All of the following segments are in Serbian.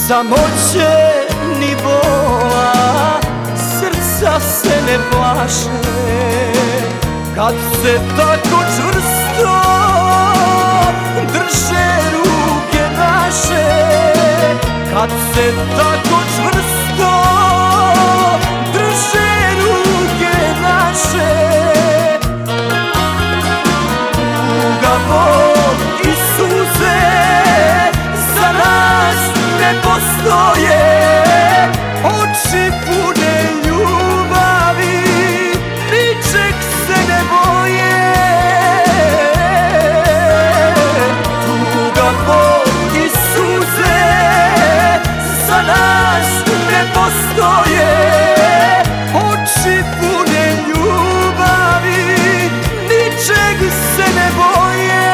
samoće ni bola, srca se ne plaše. Kad se tako čvrsto drže ruke naše, kad se tako čvrsto drže ruke naše, tuga, bol i suze za nas ne postoje. Oči pune ljubavi, ničeg se ne boje. Tuga, bol i suze za nas ne postoje. Oči pune ljubavi, ničeg se ne boje.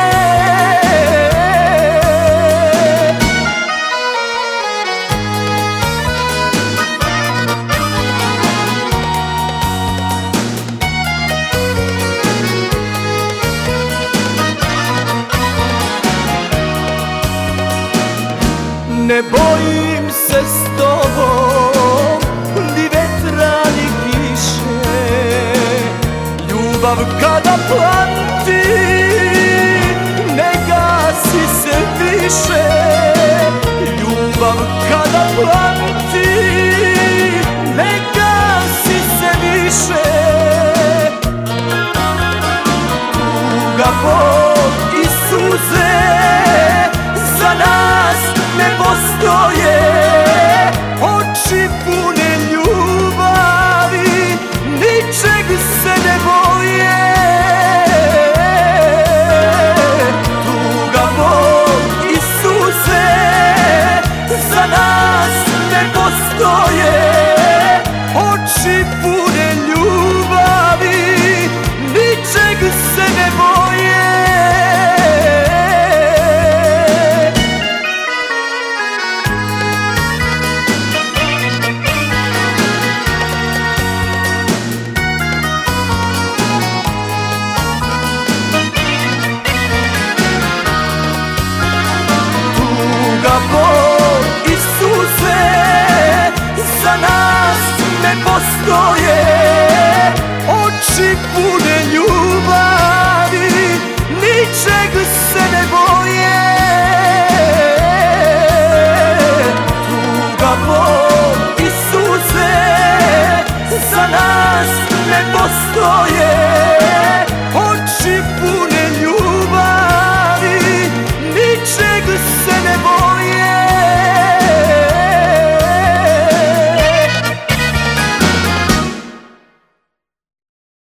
Ne bojim se s tobom ni vetra ni kiše. Ljubav kada plamti ne gasi se više. Ljubav kada plamti ne gasi se više. Tuga, bol i suze za nas ne postoje. Oči pune ljubavi, ničeg se ne boje. Tuga, bol i suze za nas ne postoje. Oči pune ljubavi, ničeg se ne boje. Tuga, bol i suze za nas ne postoje. Oči pune ljubavi, ničeg se ne boje. Tuga, bol i suze za nas ne postoje.